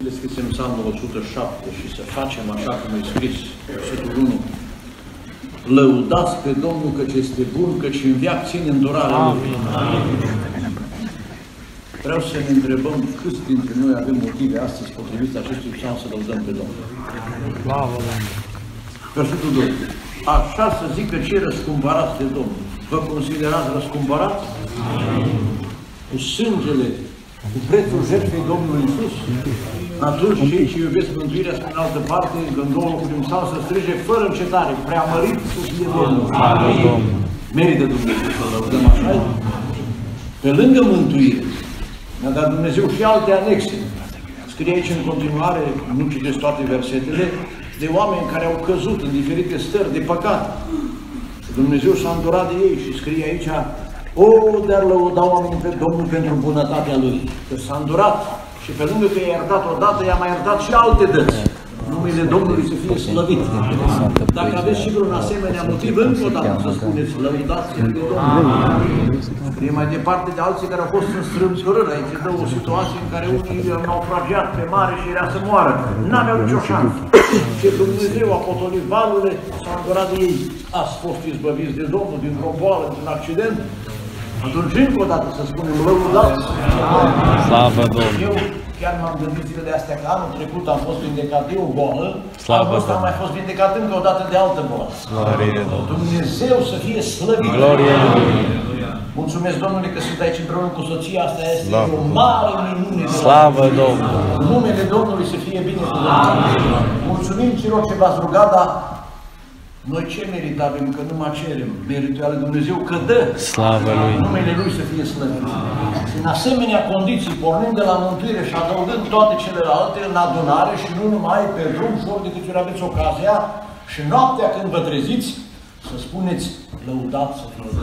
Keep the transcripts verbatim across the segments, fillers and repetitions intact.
Deschisem Psalmul o sută șapte și să facem așa cum e scris, versetul unu. Lăudați pe Domnul căci este bun, căci în veac ține îndurarea Lui. Vreau să ne întrebăm câți dintre noi avem motive astăzi potrivit acestui psalm să lăudăm pe Domnul. Versetul doi. Așa să zică cei răscumpărați de Domnul. Vă considerați răscumpărați? Cu sângele, cu prețul jertfei Domnului Iisus? Atunci cei ce iubesc mântuirea, spre în altă parte, în două locuri din psalm, să strige fără încetare, preamărit să fie Domnul. Merită Dumnezeu să lăudăm așa. Pe lângă mântuire, ne-a dat Dumnezeu și alte anexe. Scrie aici în continuare, nu citesc toate versetele, de oameni care au căzut în diferite stări de păcat. Dumnezeu s-a îndurat de ei și scrie aici, o, de-ar lăuda oamenii pe Domnul pentru bunătatea Lui, că s-a îndurat și pe lângă că i-a iertat odată, i-a mai iertat și alte dăți. Numele Domnului să fie slăvit. Dacă aveți și vreun asemenea motiv, încă o dată să spuneți, lăudați-l de Domnul. E mai departe de alții care au fost în strâmtorări. Aici dă o situație în care unii au naufragiat pe mare și era să moară. N-aveau nicio șansă. Și Dumnezeu a potolit valurile, s-a îndurat de ei. Ați fost izbăviți de Domnul dintr-o boală, dintr-un accident. Atunci încă o dată să spunem, lăudați. Slavă Domnului! Eu chiar m-am gândit zilele astea că anul trecut am fost vindecat de o boală, anul ăsta am mai fost vindecat încă o dată de altă boală. Dumnezeu să fie slăvit! Glorie! Mulțumesc Domnului că sunt aici împreună cu soția, asta este Slavă. O mare minune. Slavă Domnului! Numele Domnului să fie bine cu Domnul. Mulțumim celor ce v-ați rugat, dar noi ce merit avem, că nu mai cerem? Meritul al Dumnezeu că dă. Slavă Lui! Numele Lui să fie slăvit. Și în asemenea condiții, pornind de la mântuire și adăugând toate celelalte în adunare și nu numai pe drum și ori de câte ori aveți ocazia și noaptea când vă treziți, să spuneți, lăudați să fie.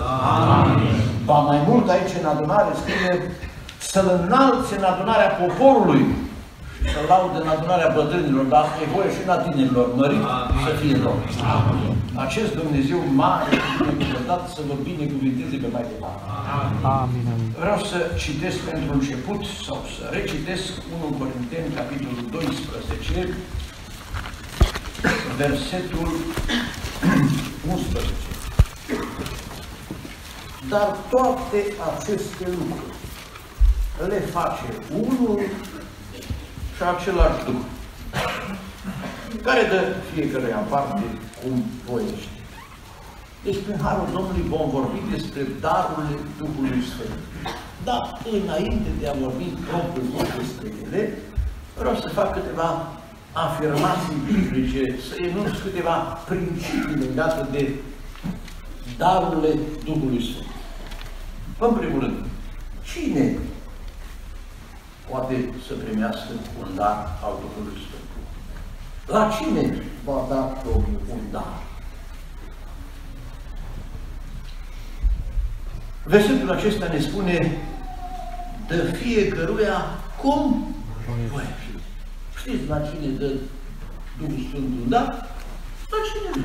Ba mai mult aici în adunare scrie să-L înalți în adunarea poporului și să laudă în adunarea bătrânilor, dar asta e voie și în a tinerilor, mărit să fie Domnul. Acest Dumnezeu mare și binecuvântat să vă binecuvinteze pe mai departe. Amin. Vreau să citesc pentru început sau să recitesc întâi Corinteni, capitolul doisprezece, versetul unsprezece. Dar toate aceste lucruri le face unul și același Duh, care dă fiecăruia în parte cum voiește. Deci, prin Harul Domnului vom vorbi despre darurile Duhului Sfânt. Dar, înainte de a vorbi propriu despre ele, vreau să fac câteva afirmații biblice, să enunț câteva principii legate de darurile Duhului Sfânt. În primul rând, cine poate să primească un dar al Duhului Sfânt? La cine va da Domnul un dar? Versetul acesta ne spune, dă fiecăruia cum voiește. Știți la cine dă Duhul Sfânt un dar? La cine nu?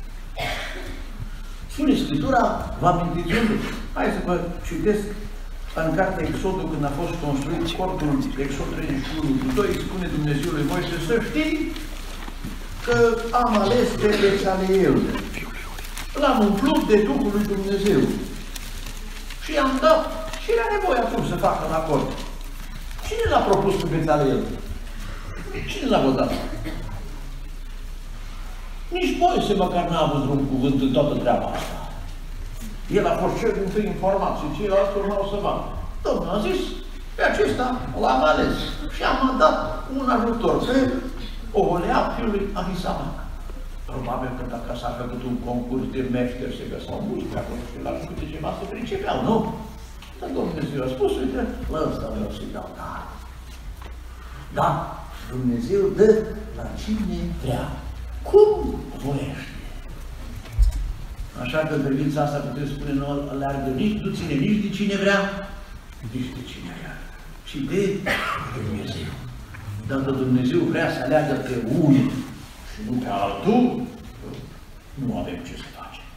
Spune Scriptura, vă amintiți unde? Hai să vă citesc în cartea Exodul, când a fost construit cortul, Exod treizeci și unu cu doi, spune Dumnezeu lui Moise, să știi că am ales pe Bețaleel. L-am umplut de Duhul lui Dumnezeu. Și i-am dat. Și era nevoie atunci să facă un acord. Cine l-a propus pe Bețaleel? Cine l-a votat? Nici Moise măcar n-a avut un cuvânt în toată treaba asta. El a fost cel din tâi informat și ceilalți urmau să vadă. Domnul a zis, pe acesta l-am ales și am dat un ajutor pe Oholea, fiului Ahisamac. Probabil că dacă s-a făcut un concurs de meșteri, se găsau mulți pe acolo și la câte ceva se principeau, nu? Dar Dumnezeu a spus, uite, la ăsta vreau să-i dau dar. Da, Dumnezeu dă la cine vrea. Cum voiește? Așa că în privința asta putem spune, nu aleargă nici, nu ține nici de cine vrea, nici de cine vrea, ci de Dumnezeu. Dacă Dumnezeu vrea să aleagă pe unul și nu pe altul, nu avem ce să facem.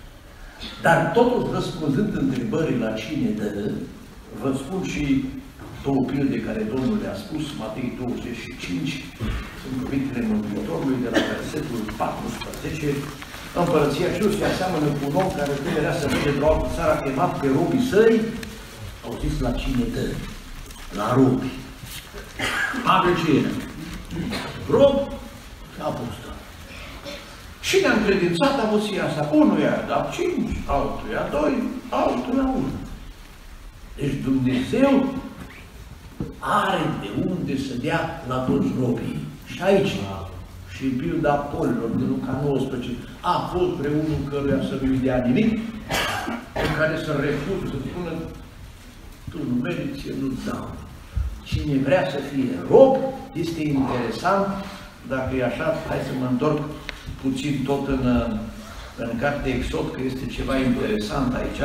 Dar totuși, răspunzând întrebării la cine dă, vă spun și două pilde care Domnul le-a spus, Matei douăzeci și cinci, sunt cuvintele Mântuitorului de la versetul paisprezece. Împărăția Cerului aseamănă cu un om care când era să merge într-o altă țară, a chemat pe robii săi, au zis la cine dă? La robi. Are ce era? Rob și apostol. Și ne-a încredințat avuția asta. Unul i-a dat cinci, altul i-a doi, altul i-a unu. Deci Dumnezeu are de unde să dea la toți robii. Și aici, și în pilda Apolilor de Luca nouăsprezece, a fost vreunul căruia să nu-i dea nimic, în care să refuz, să spună, tu nu meriți, eu nu-ți dau. Cine vrea să fie rob, este interesant, dacă e așa, hai să mă întorc puțin tot în, în cartea Exod, că este ceva interesant aici.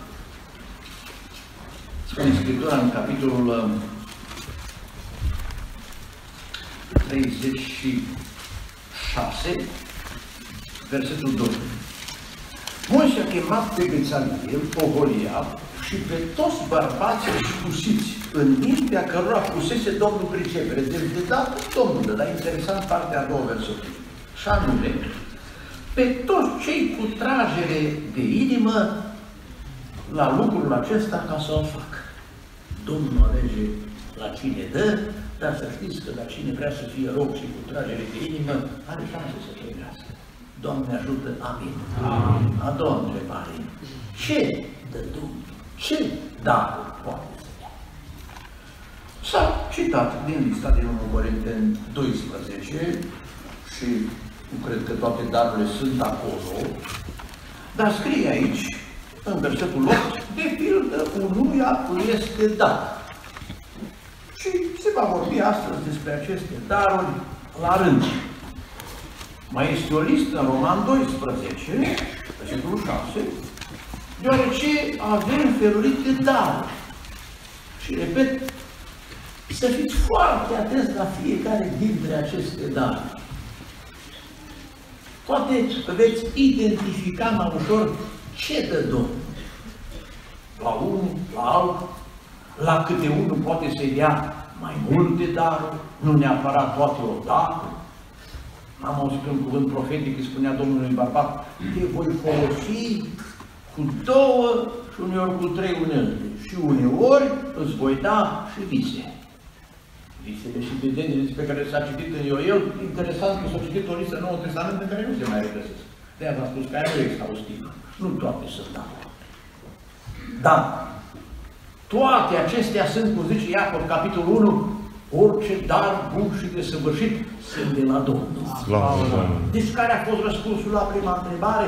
Spune Scriptura în capitolul treizeci și șase, versetul doi. Moise a chemat pe Bețaliel, Oholia și pe toți bărbații scusiți, în mintea cărora pusese Domnul pricepere. Deci de dat Domnul, dar interesant partea a doua versetului. Și anume, pe toți cei cu tragere de inimă la lucrul acesta ca să-l facă. Domnul alege la cine dă, dar să știți că la cine vrea să fie rob și cu tragere de inimă, are șanse să trăiască. Doamne ajută, amin. Amin. A doua întrebare. Ce dă Domnul? Ce daruri poate să dea? S-a citat din lista din unu Corinteni doisprezece și nu cred că toate darurile sunt acolo, dar scrie aici, în versetul opt, de pildă unuia îi este dat. Și se va vorbi astăzi despre aceste daruri la rând. Mai este o listă în Roman doisprezece, versetul șase, deoarece avem felurite daruri. Și repet, să fiți foarte atenți la fiecare dintre aceste daruri. Poate veți identifica mai ușor ce dă Domnul. La unul, la altul, la câte unul poate să-i dea mai multe daruri, nu neapărat toate odată. Am auzit un cuvânt profetic, îi spunea Domnului bărbat, te voi folosi cu două și uneori cu trei unelte. Și uneori îți voi da și vise. Visele și vedenile despre care s-a citit în Ioel, interesant că s-a citit o listă în Noul Testament în care nu se mai regăsesc. De-aia v-am spus că aia nu e exhaustivă. Nu toate sunt daruri. Dar toate acestea sunt, cum zice Iacov, capitolul unu, orice dar bun și desăvârșit sunt de la Domnul. Deci care a fost răspunsul la prima întrebare?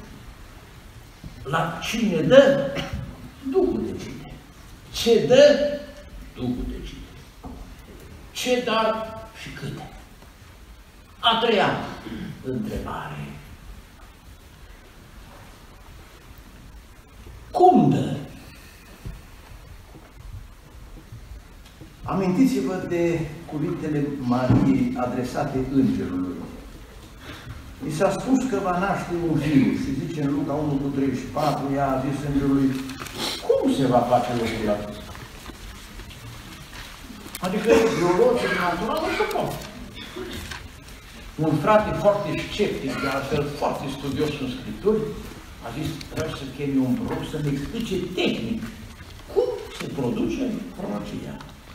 La cine dă? Duhul de cine. Ce dă? Duhul de cine. Ce dar și câte? A treia întrebare. Cum dă? Amintiți-vă de cuvintele Mariei adresate îngerului. I s-a spus că va naște un fiu și zice în Luca unu cu treizeci și patru, ea a zis îngerului, cum se va face lucrul acesta? Adică biologic, natural, nu se poate. Un frate foarte sceptic, de altfel foarte studios în Scripturi, a zis, trebuie să chemi un proroc să-mi explice tehnic cum se produce prorocia.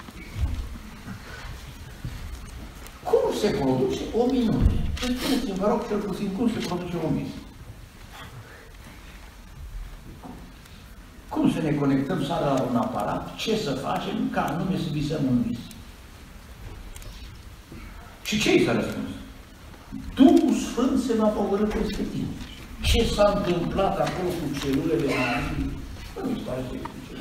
Cum se produce o minune? Deci spuneți-mi, vă rog, cel puțin, cum se produce un vis? Cum să ne conectăm seara la un aparat? Ce să facem ca anume să visăm un vis? Și ce i s-a răspuns? Duhul Sfânt se va pogorî peste tine. Ce s-a întâmplat acolo cu celulele Mariei? Nu mi se pare să explice.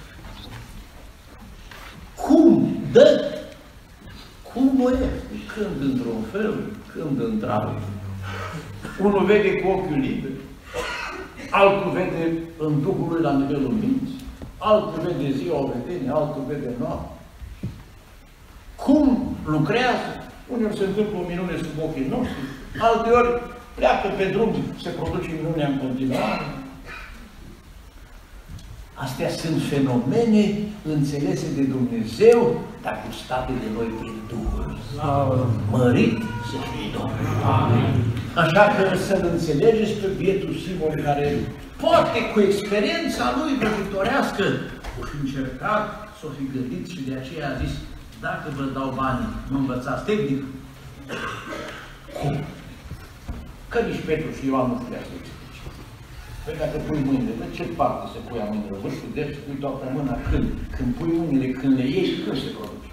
Cum dă? Cum o este? Când într-un fel, când într-altul. Unul vede cu ochiul liber, altul vede în Duhul lui la nivelul minții, altul vede ziua o vedenie, altul vede noapte. Cum lucrează? Uneori se întâmplă o minune sub ochii noștri, alteori pleacă pe drum, se produce minunea în continuare. Astea sunt fenomene înțelese de Dumnezeu, dar gustate de noi prin Duhul. Mărit să fie Domnul. Așa că să-L înțelegeți pe bietul Simon, care poate cu experiența lui vrăjitorească o fi încercat, s-o fi gândit și de aceea a zis: dacă vă dau banii, nu învățați tehnic? Cum? Că nici Petru și Ioan nu știa să explice. Păi dacă pui mâinile, de ce parte se pui mâinile? Vârful drept, pui toată mâna când? Când pui mâinile, când le iei, când se produce?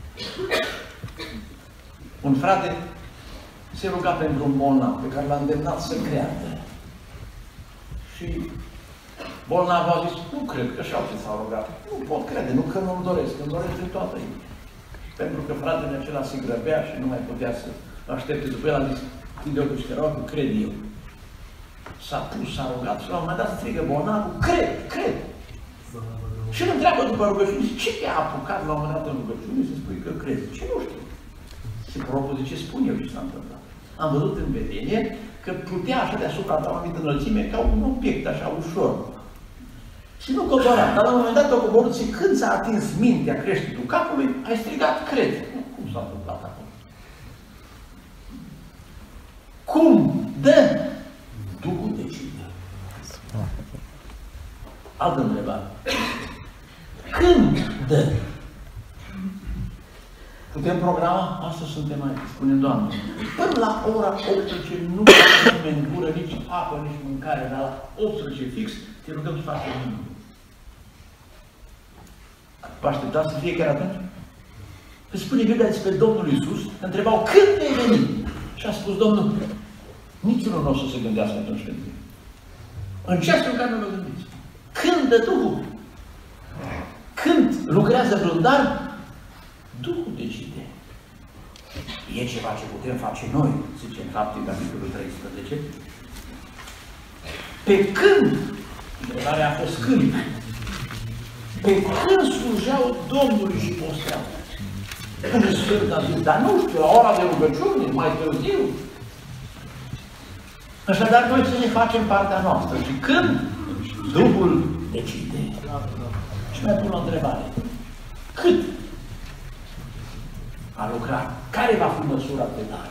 Un frate se ruga pentru un bolnav pe care l-a îndemnat să creadă. Și bolnavul a zis: nu cred că și alții s-au rugat. Nu pot crede, nu că nu-mi doresc, îmi doresc din toată inima. Pentru că fratele acela se grăbea și nu mai putea să aștepte după el, a zis: Ideu, că te rog, cred eu. S-a pus, s-a rugat și la un moment dat strigă bolnavul: cred, cred. Și îl întreabă după rugăciune: ce te-a apucat la un moment dat în rugăciune să spui că crezi? Ce nu știu. Se propune: ce spun eu ce s-a întâmplat. Am văzut în vedenie că putea așa deasupra de o anumită înălțime ca un obiect așa ușor. Și nu coborea, dar la un moment dat a coborât și când s-a atins mintea creștetul capului, ai strigat: cred. Cum s-a întâmplat acum? Cum dă? Duhul decide. Altă întrebare. Când dă? Putem programa? Astăzi suntem aici, spune Doamne. Până la ora optsprezece nu mai nimeni în gură, nici apă, nici mâncare, dar la optsprezece fix te rugăm să faci nimic. Vă așteptați să fie chiar atunci? Îți spune Biblia despre Domnul Iisus, întrebau: când vei veni? Și a spus Domnul: niciunul nu o să se gândească atunci când vine. În ceasul în care nu vă gândiți. Când dă Duhul? Când lucrează vreun dar? Duhul decide. E ceva ce putem face noi, zice în Fapte, capitolul treisprezece. Pe când, întrebarea a fost când, pe când slujeau Domnului și posteau? Când Sfânt a zis: dar nu știu, la ora de rugăciune, mai târziu. Așadar, noi să ne facem partea noastră. Și când Duhul decide. Și mai pun o întrebare. Cât a lucrat? Care va fi măsura de dar?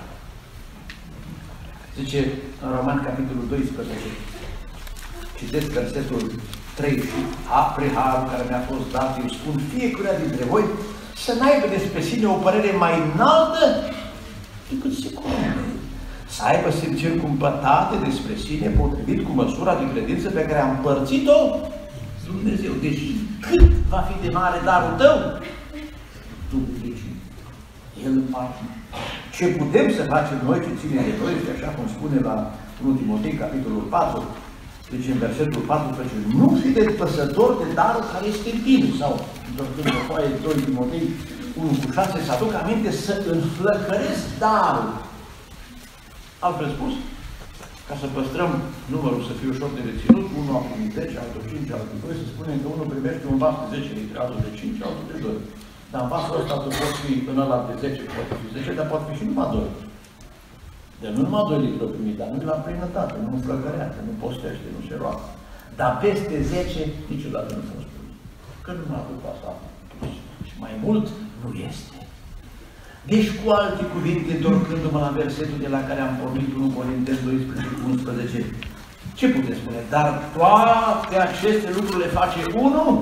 Zice în Roman, capitolul doisprezece, citesc versetul trei: și apre harul care mi-a fost dat, eu spun fiecare dintre voi să n-aibă despre sine o părere mai înaltă decât se cuvine. Să aibă simțiri cumpătate despre sine, potrivit cu măsura de credință pe care a împărțit-o Dumnezeu. Deci cât va fi de mare darul tău? Tu deci El împarte. Ce putem să facem noi ce ține de noi, și așa cum spune la întâi Timotei, capitolul patru, deci în versetul paisprezece: nu fi despăsător de darul care este în tine. Sau în foaie doi Timotei unu cu șase, să aduc aminte să înflăcăresc darul. Altfel spus, ca să păstrăm numărul să fie ușor de reținut, unul a primit zece, altul cinci, altul doi, se spune că unul primește un vas de zece litri, altul de cinci, altul de doi. Dar în vasul ăsta pot fi în ăla de zece, poate fi zece, dar poate fi și numai doi. De nu numai doi litri o primit, dar nu la plinătate, nu înflăcărează, nu postește, nu se roagă. Dar peste zece niciodată nu fost primit. Că numai după asta și mai mult nu este. Deci, cu alte cuvinte, întorcându-mă la versetul de la care am pornit, unu Corinteni doisprezece cu unsprezece, ce puteți spune? Dar toate aceste lucruri le face unul?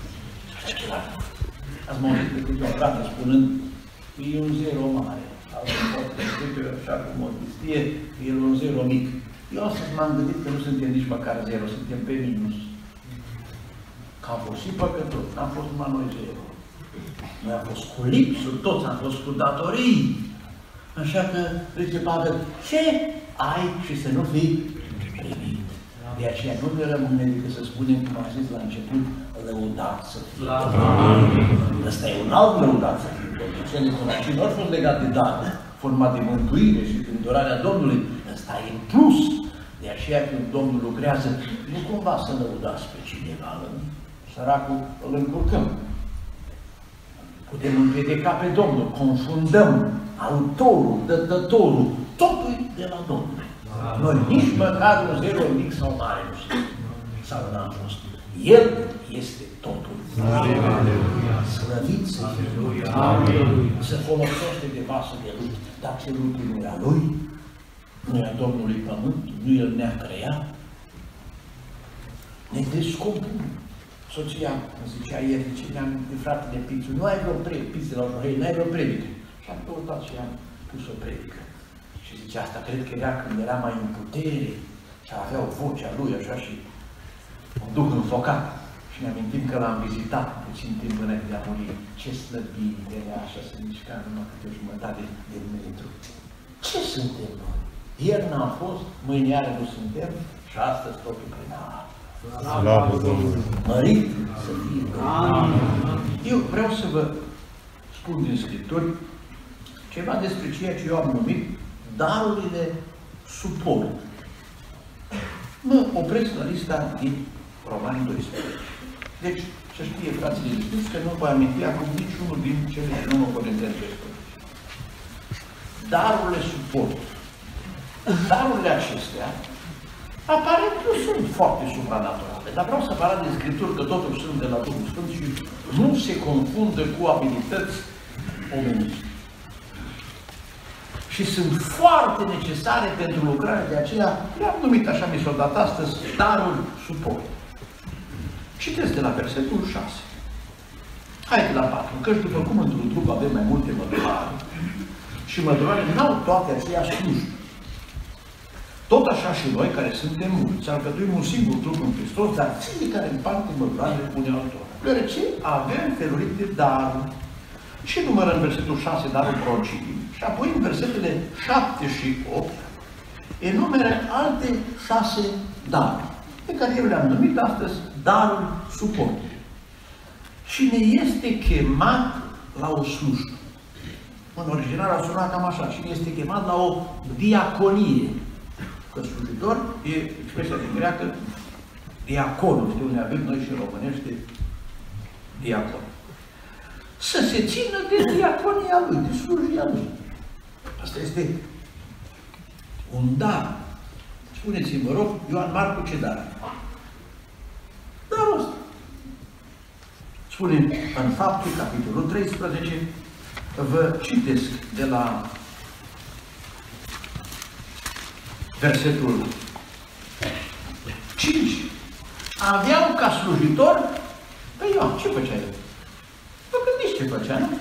Ați mă auzit pe câte o frate spunând: e un zero mare. Așa cum o știe, e un zero mic. Eu astăzi m-am gândit că nu suntem nici măcar zero, suntem pe minus. Că am fost și păcători, n-am fost numai noi zero. Noi am fost cu lipsuri, toți am fost cu datorii. Așa că, zice Pavel, ce ai și să nu fii primit? De aceea nu ne rămâne decât să spunem, cum am zis la început, lăudat să fie Domnul. Ăsta e un alt lăudat să fie Domnul. Ce ne spune? Și nu a fost legat de dar, format de mântuire și de îndurarea Domnului. Ăsta e în plus. De aceea când Domnul lucrează, nu cumva să lăudați pe cineva, săracul îl încurcăm. Putem împiedica pe Domnul, confundăm autorul, dătătorul, totul de la Domnul. Noi nici măcar un zero mic sau mare nu știm. Sau n-am fost. El este totul. Amin. Slăvit să fie Lui. Se folosește de vasă de lut, dar ce lucru nu era Lui, nu era Domnului Pământ, nu El ne-a creat, ne descompune. Soția îmi zicea ieri, zice, mi-am de fratele Pițu, nu ai vreo predică, Pițu la Johei, nu ai vreo predică. Și am căutat și am pus o predică. Și zice, asta cred că era când era mai în putere și avea o vocea lui, așa, și un duh înfocat. Și ne amintim că l-am vizitat puțin timp înainte de a muri. Ce slăbit era așa, să mișca numai câte o jumătate de metru. Ce suntem noi? Ieri n-am fost, mâine iară nu suntem și astăzi totul plenar. Slavă Domnului! Mărit să fie Domnul! Eu vreau să vă spun din Scripturi ceva despre ceea ce eu am numit darurile suport. Mă opresc la lista din Romani doisprezece. Deci, să știe frații de Iisus că nu vă aminti acum niciunul din cele nouă Corinteni doisprezece. Darurile suport. Darurile acestea aparent nu sunt foarte supranaturale, dar vreau să vă arăt din Scripturi că totuși sunt de la Duhul Sfânt și nu se confundă cu abilități omenești. Și sunt foarte necesare pentru lucrarea de aceea, le-am numit așa, mi s-o dat astăzi, darul suport. Citesc de la versetul șase. Hai la patru, căci după cum într-un trup avem mai multe mădularele și mădularele n-au toate aceeași slujbe. Tot așa și noi, care suntem mulți, alcătuim un singur trup în Hristos, dar fiecare în parte mădularele pune altora. Deoarece avem felurite daruri. Și numărăm versetul șase, darul prorociei, și apoi în versetele șapte și opt, enumeră alte șase daruri, pe care eu le-am numit astăzi darul suport. Cine este chemat la o slujbă? În original a sunat cam așa, cine este chemat la o diaconie? Că slujitor e expresia din greacă diaconul, știu unde avem noi și în românește diacon. Să se țină de diaconia lui, de slujia lui. Asta este un dar. Spuneți-mi, vă rog, Ioan Marcu ce dar? Darul ăsta. Spune în Fapte, capitolul treisprezece, vă citesc de la versetul cinci. Aveau ca slujitor pe Ioan. Ce făcea el? Vă gândiți ce făcea, nu?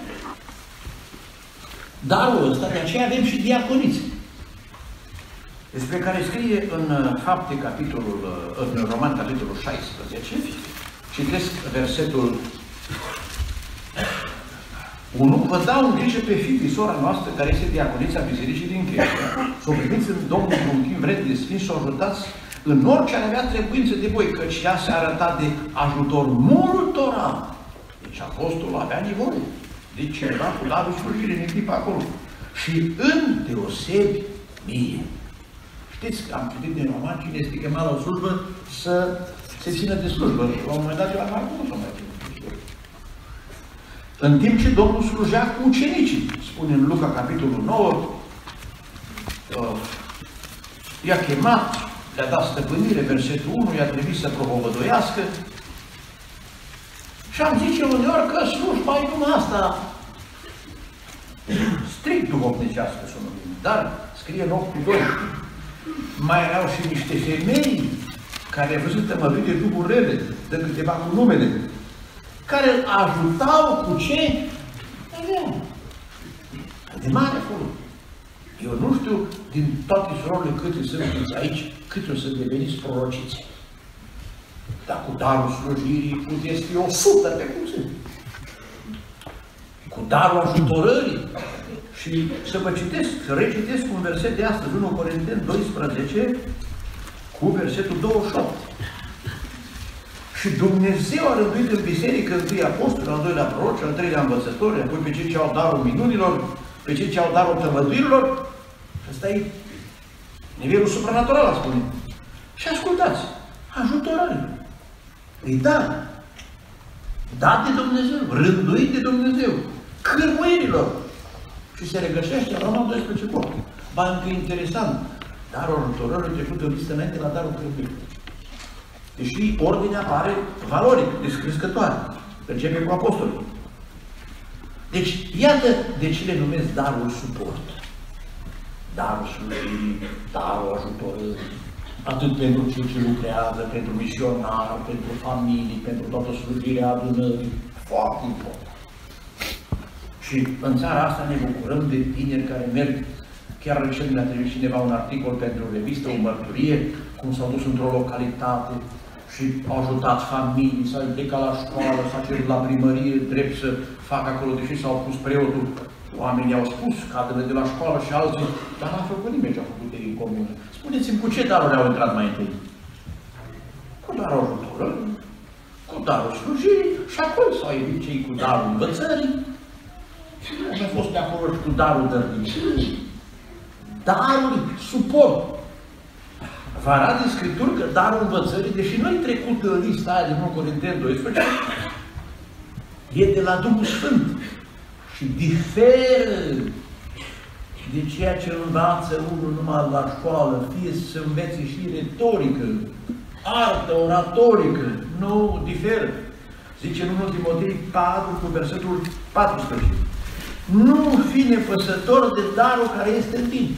Darul ăsta, de aceea avem și diaconiți, despre care scrie în Fapte, capitolul, în Roman, capitolul șaisprezece, citesc versetul unu. Vă dau în grijă pe fiii, sora noastră, care este diaconița bisericii din Cheștia, să o primiți în Domnul cu un timp vred de sfinți și o ajutați în orice ar avea trebuință de voi, căci ea se arăta de ajutor multora. Deci apostolul avea nevoie de cineva cu darul slujire în echipă acolo. Și în deosebi mie. Știți că am citit din Roman, cine este chemat la o slujbă să se țină de slujbă. La un moment dat, la Marcu nu s-o mai ținut de slujbă. În timp ce Domnul slujea cu ucenicii, spune în Luca, capitolul nouă, uh, i-a chemat, le-a dat stăpânire, versetul unu, i-a trebuit să propovăduiască. Și am zice uneori că slujba e numai asta, strict duhovnicească să o numim. Dar, scrie în opt doi, mai erau și niște femei care au văzut tămăduit de duhuri rele, dă câteva cu numele, care îl ajutau cu ce? Aveau. De mare acolo. Eu nu știu din toate surorile câte sunt aici, câte o să deveniți prorociți. Dar cu darul slujirii puteți fi o sută pe cum sunt. Cu darul ajutorării. Și să vă citesc, să recitesc un verset de astăzi, unu Corinteni doisprezece, cu versetul douăzeci și opt. Și Dumnezeu a rânduit în biserică întâi apostoli, al doilea proroci, al treilea învățători, apoi pe cei ce au darul minunilor, pe cei ce au darul tămăduirilor. Și ăsta e nivelul supranatural, spune. Și ascultați, ajutorare. Îi da. Dat de Dumnezeu, rânduit de Dumnezeu, cârmuirilor. Și se regăsește în Roman doisprezece cu opt. Ba, încă interesant, darul ajutorării trecut în listă înainte la darul cârmuirilor. Deși ordinea pare valoric, descrescătoare. Începe cu apostolii. Deci, iată de ce le numesc darul suport. Darul slujirii, darul ajutorării, atât pentru cei ce lucrează, pentru misionari, pentru familii, pentru toată slujirea adunării. Foarte important. Și în țara asta ne bucurăm de tineri care merg. Chiar recent mi-a trimis cineva un articol pentru o revistă, o mărturie, cum s-au dus într-o localitate și au ajutat familii, s-au plecat la școală, s-a cerut la primărie drept să facă acolo, deși s-au pus preotul. Oamenii au spus, cadrele de la școală și alții, dar n-a făcut nimeni ce a făcut ei în comună. Spuneți-mi, cu ce daruri au intrat mai întâi? Cu darul ajutorării, cu darul slujirii și apoi s-au evit cei cu darul învățării. Și nu au fost de acolo și cu darul dărnicie. Darul suport. Vă arată în Scripturi că darul învățării, deși nu-i trecut în lista aia din unu Corinteni doisprezece, e de la Duhul Sfânt și diferă de ceea ce învață unul numai la școală, fie să învețe și retorică, artă, oratorică, nu diferă. Zice în unu Timotei patru cu versetul paisprezece. Nu fi nepăsător de darul care este în tine.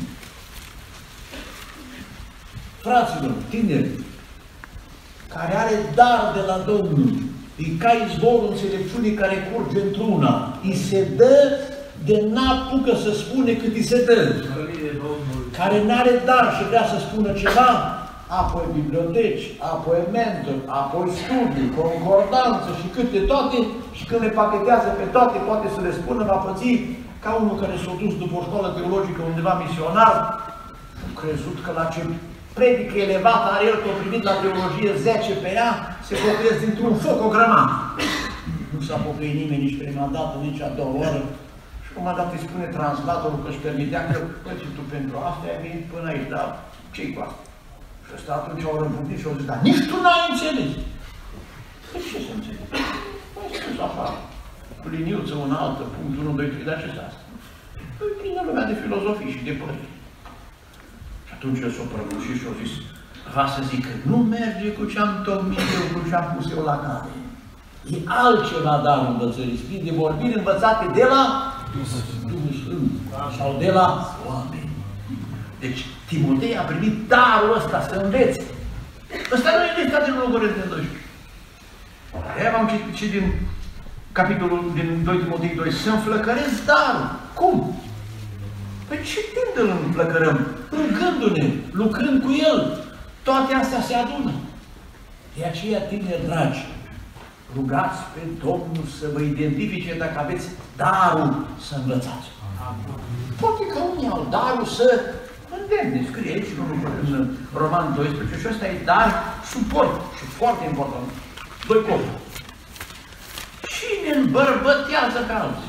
Fraților, tineri, care are dar de la Domnul, e ca izvorul înțelepciunii care curge într-una, îi se dă de n-apucă să spune cât îi se dă. Care n-are dar și vrea să spună ceva, apoi biblioteci, apoi mentor, apoi studii, concordanță și câte toate, și când le pachetează pe toate, poate să le spună, va păți ca unul care s-a dus după o școală teologică undeva misionar și a crezut că la ce predică elevată are el, că a primit la teologie zece pe ea, se pocăiesc dintr-un foc o grămadă. Nu s-a pocăit nimeni nici prima dată, nici a doua oră. Și cum a dat îi spune translatorul că își permitea că, păi, tu pentru asta ai venit până aici, dar ce-i cu asta? Și ăsta atunci au răbunit și au zis, dar nici tu n-ai înțeles. Păi ce să înțeleg? Păi spus așa, cu liniuță, una altă, punct unu, doi, trei, dar ce-s asta? Păi plină lumea de filozofii și de păreri. Și atunci el s-a prăbușit și a zis, va să zic că nu merge cu ce-am tocmit eu, cu ce-am pus eu la cale. E altceva darul învățării, scrie de vorbiri învățate de la Duhul Sfânt sau de la oameni. Deci Timotei a primit darul ăsta să învețe. Ăsta nu e lista din unu Corinteni doisprezece. Aia v-am citit din capitolul din doi Timotei doi, să înflăcăresc darul. Cum? Păi ce timp de îl înflăcărăm? Rugându-ne, lucrând cu el. Toate astea se adună. De aceea, tineri dragi, rugați pe Domnul să vă identifice dacă aveți darul să învățați. Poate că unii au darul să îndemne. Scrie aici în Roman doisprezece și ăsta e dar suport și foarte important. Doi copii. Cine îmbărbătează pe alții?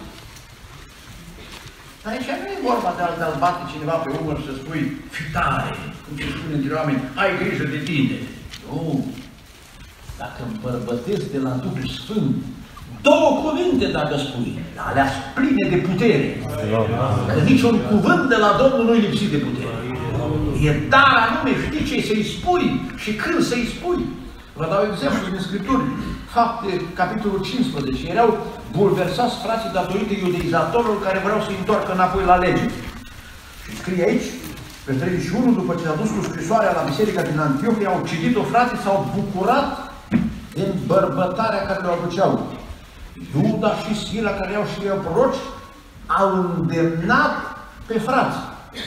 Dar aici nu e vorba de a-l bate cineva pe umăr și să spui fitare, cum se spune între oameni, ai grijă de tine. Nu. Dacă îmbărbătezi de la Duhul Sfânt, două cuvinte dacă spui, alea pline de putere. Că niciun cuvânt de la Domnul nu-i lipsit de putere. E dar anume, știi ce să-i spui și când să-i spui. Vă dau exemplu din Scripturi. Fapte, capitolul cincisprezece. Erau bulversați frații datorită iudeizatorilor care vreau să-i întoarcă înapoi la lege. Și scrie aici, pe treizeci și unu, după ce a dus cu scrisoarea la biserica din Antiohia, au citit-o frații, s-au bucurat din bărbătarea care le aduceau. Iuda și Sila, care erau și ei proroci, au îndemnat pe frați.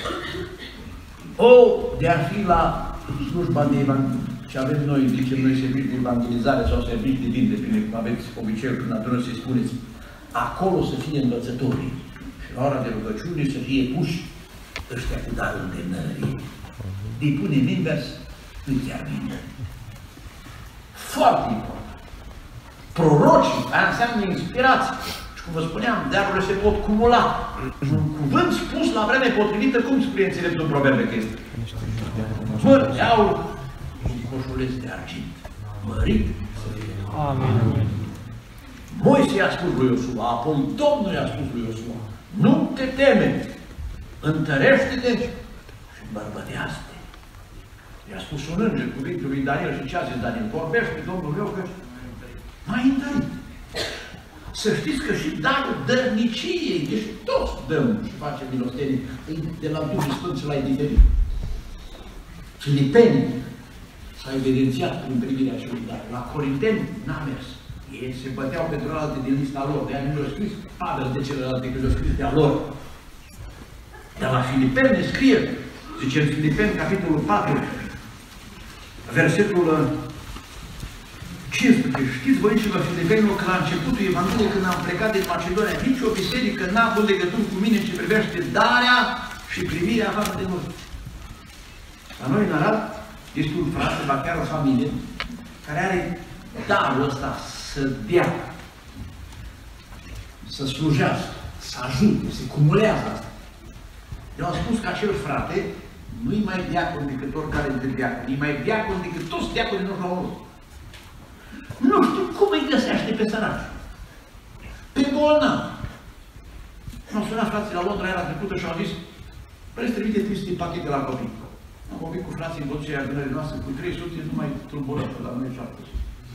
O, de-ar fi la slujba de evanghelie. Ce avem noi, zicem noi, servici de evangelizare sau servici de vinde, bine, cum aveți obiceiul când adună să-i spuneți, acolo să fie învățătorii și la ora de rugăciune să fie puși ăștia cu darul îndemnării. Îi punem invers, îi chiar minte. Foarte important. Prorocii, aia înseamnă inspirație. Și cum vă spuneam, darurile se pot cumula. Un cuvânt spus la vreme potrivită, cum scrie înțeleptul în proverbe că este? Măr de aur, un coșuleț de argint, mărit să fie. Amin. Moise i-a spus lui Iosua, apoi Domnul i-a spus lui Iosua, nu te teme, întărește-te și bărbătează-te. I-a spus un înger cuvintului lui Daniel și ce a zis Daniel? Vorbește, Domnul meu, că mai întâlnit. Să știți că și darul dărniciei, deci toți dăm și facem milostenii, de la Duhul Sfânt și la diferit. Filipeni s-a evidențiat prin primirea acelui dar. La Corinteni n-a mers. Ei se băteau pe celelalte din lista lor, de-aia nu le-au scris Pavel de celelalte, că le-au scris de-a lor. Dar la Filipeni ne scrie, zice în Filipeni, capitolul patru, versetul cincisprezece. Știți, băieților Filipenilor, că la începutul Evangheliei, când am plecat din Macedonia, nici o biserică n-a avut legătură cu mine ce privește darea și primirea afară de noi. La noi în Arad este un frate, ba chiar o familie, care are darul ăsta să dea, să slujească, să ajute, să cumulează asta. Eu am spus că acel frate nu-i mai diacon decât oricare dintre diaconi, e mai diacon decât toți diaconii noștri la unul. Nu știu cum îi găsește pe săraci, pe bolnav. M-au sunat frații la Londra era trecută și au zis, vreți trimite triste pachete la copii. Am vorbit cu frații în vocea adunării noastre, cu trei soții, nu mai tulburăm, că la noi e șapte.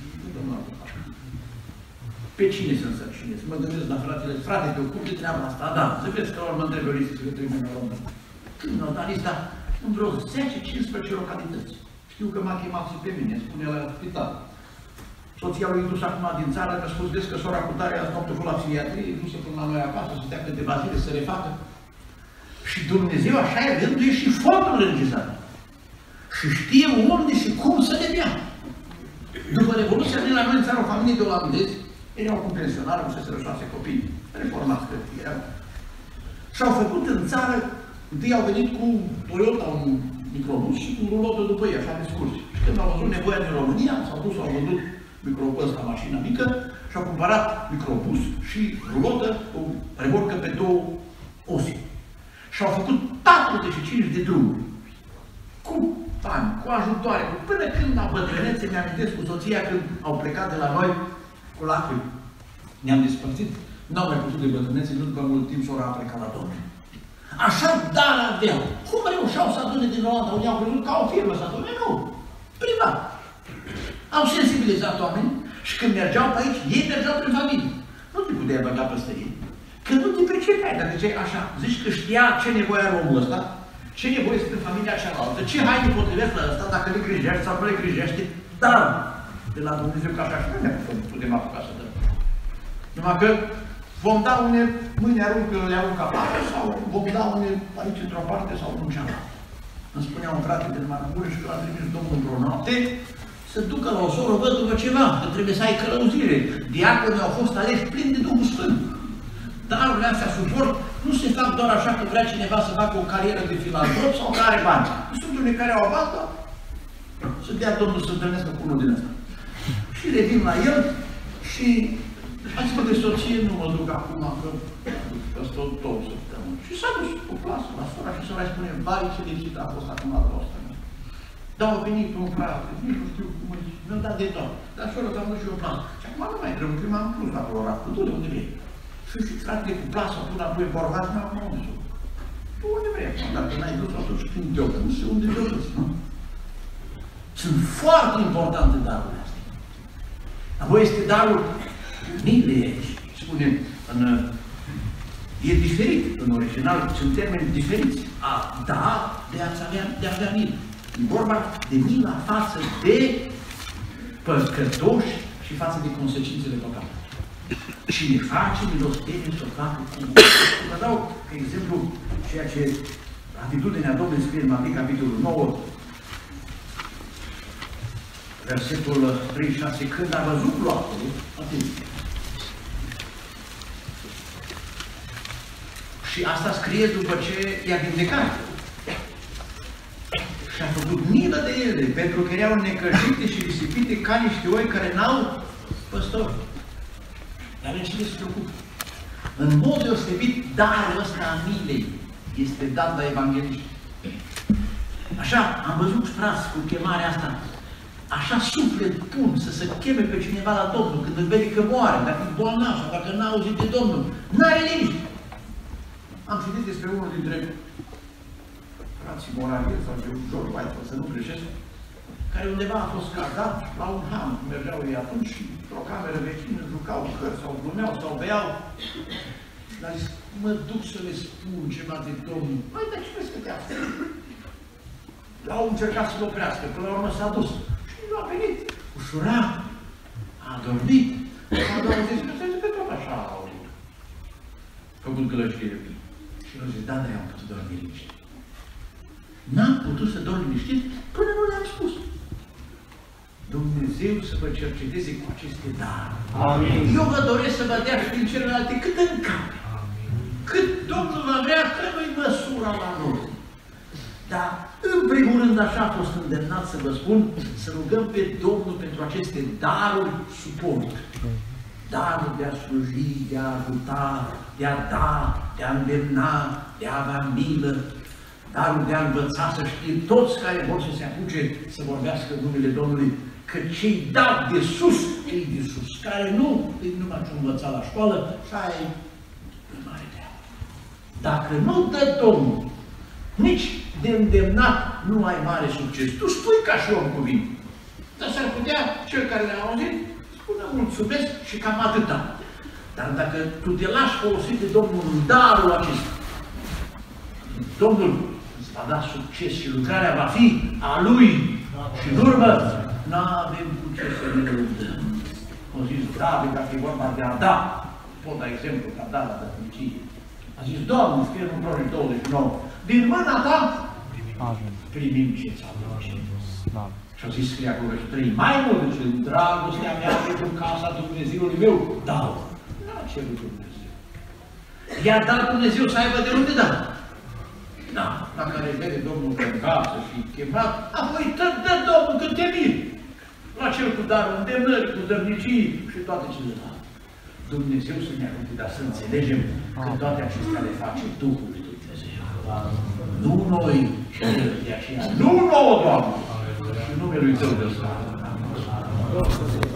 Pe cine să însărcinez? Mă gândesc la fratele, frate, te ocupi de treaba asta? Da, să vezi că ori mă întreb o listă, să trebuie mai la Londra. Când mi-au dat lista, în vreo zece cincisprezece localități. Știu că m-a chemat și pe mine, spune la spital. Soția lui dus acum din țară, mi-a spus, vezi că sora cu tare a noapte la psihiatrie, dusă până la noi acasă, să stea câteva zile să refacă. Și Dumnezeu așa e vânduie și fondul regizat. Și știe unde și cum să le dea. După Revoluția, din la noi în țară, o familie de olandezi, erau cu pensionară, cu seseră șase copii, reformați cred că erau. Și-au făcut în țară, întâi au venit cu Toyota, un microbus și cu rulotă după ei, așa de scurs. Și când au văzut nevoia din România, s-au dus, au vândut microbus ca mașină mică și au cumpărat microbus și rulotă, o remorcă pe două osi. Și au făcut patruzeci și cinci de drumuri. Cu bani, cu ajutoare, până când la bătrânețe, mi-amintesc cu soția când au plecat de la noi cu lacrimi. Ne-am despărțit, n-au mai putut de bătrânețe, nu după mult timp sora a plecat la Domnul. Așa dar aveau. Cum reușeau să adune din Olanda? Unii au crezut ca o firmă să adune? Nu. Privat. Au sensibilizat oamenii și când mergeau pe aici, ei mergeau prin familie. Nu te puteai băga peste ei. Că nu te pricepeai, dar ziceai așa, zici că știa ce nevoie are omul ăsta, ce nevoie este în familia cealaltă, ce haine potrivesc la ăsta, dacă le grijești sau nu le grijești, dar de la Dumnezeu că așa și nu ne putem apuca să dăm. Numai că vom da une, mâine aruncă, le aruncă apă, sau vom da une aici într-o parte sau în cealaltă. Îmi spunea un frate de Maramureș că l-a trimis Domnul într-o noapte să ducă la o soră văduvă ceva, că trebuie să ai călăuzire. Diaconii au fost aleși plini de Duhul Sfânt. Darurile astea suport nu se fac doar așa că vrea cineva să facă o carieră de filantrop sau că are bani. Sunt unii care au bani, să dea Domnul să întâlnească cu unul din ăsta. Și revin la el și ați de soție, nu mă duc acum, că stau două săptămâni. Și s-a dus cu plasă la sora și sora îi spune, vai ce lipsit a fost acum la vostă. Dar a venit un frate, nici nu știu cum îi mi-a dat de tot. Dar sora ți-am dus și eu plasă. Și acum nu mai trebuie, că m-am pus la colorat, cu du-te unde vrei. Și știți, frate, cu plasă, tu la doi borbat, n-am unde. Tu unde vrei acum, dacă n-ai dus, atunci când te-o dus, unde te-o dus, nu? Sunt foarte importante darurile astea. Apoi este darul milei aici. Spune, în, e diferit în original, sunt termeni diferiți. A da, de a avea, de a avea milă. E vorba de mila față de păcătoși și față de consecințele păcatului. Cine face milostenie să o facă cu vă dau, ca exemplu, ceea ce atitudinea Domnului scrie în Matei, capitolul nouă, versetul treizeci și șase, când a văzut gloapele, atent. Și asta scrie după ce i-a vindecat. Și a făcut milă de ele, pentru că erau necăjite și risipite ca niște oi care n-au păstori. Dar în cine se preocupă? În mod deosebit, darul ăsta a milei este dat la evangeliști. Așa, am văzut frați cu chemarea asta. Așa suflet pun să se cheme pe cineva la Domnul, când îl vede că moare, dacă e bolnav sau dacă n-a auzit de Domnul. N-are liniște. Am citit despre unul dintre frații Morarie sau George White, să nu greșesc, care undeva a fost cazat la un ham, mergeau ei atunci și într-o cameră vecină jucau cărți sau glumeau sau beau. Dar zis, mă duc să le spun ceva de Domnul. Mai dar ce vezi că te-a făcut? L-au încercat să-l oprească, până la urmă s-a dus. Și nu a venit, ușurat, a dormit. A dormit, că se zice că tot așa au făcut gălășire. Și nu zice, da, dar am putut dormi liniștit. N-am putut să dorm liniștit până nu le-am spus. Dumnezeu să vă cerceteze cu aceste daruri. Amin. Eu vă doresc să vă dea și din celelalte cât în cap. Cât Domnul va vrea, trebuie măsura la noi. Dar, în primul rând, așa a fost îndemnat să vă spun, să rugăm pe Domnul pentru aceste daruri suport. Daruri de a sluji, de a ajuta, de a da, de a îndemna, de a avea milă, daruri de a învăța să știe toți care vor să se apuce să vorbească în numele Domnului, că cei dat de sus, cei de sus, care nu, ei numai ce învăța la școală, și aia e mare treabă. Dacă nu dă Domnul, nici de îndemnat nu ai mare succes. Tu spui ca și om cuvinte. Dar s-ar putea, cel care le-a auzit, spune mulțumesc și cam atâta. Dar dacă tu te lași folosit de Domnul în darul acesta, Domnul îți va da succes și lucrarea va fi a Lui. Și în urmă, n-avem cu ce să ne lăudăm. Au zis David, dacă e vorba de a da, pot da exemplu ca da la dătnicie. A zis, Doamne, scrie în Proroc douăzeci și nouă, din mâna ta primim ce ți-a aduce. Și a zis, scrie acolo și trei, mai mult decât dragostea mea pentru casa Dumnezeului meu, dau. N-a cerut Dumnezeu. I-a dat Dumnezeu să aibă de unde da. Da, la care vede Domnul pe casă și chemat, apoi dă, dă Domnul când te miri. La cel cu darul îndemnări, cu dărnicii și toate celelalte. Dumnezeu să ne ajute, dar să înțelegem că toate acestea le face Duhul lui Dumnezeu. Nu noi, și de aceea, nu nouă, Doamne! Și numele Lui Tău de slavă.